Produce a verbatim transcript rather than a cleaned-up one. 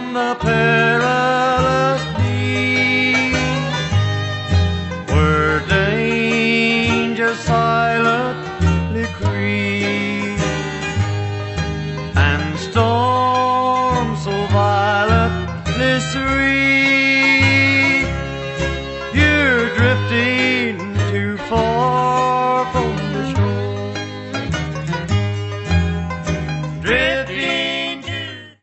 the perilous deep, where danger silently creep, and storms so violently sweep.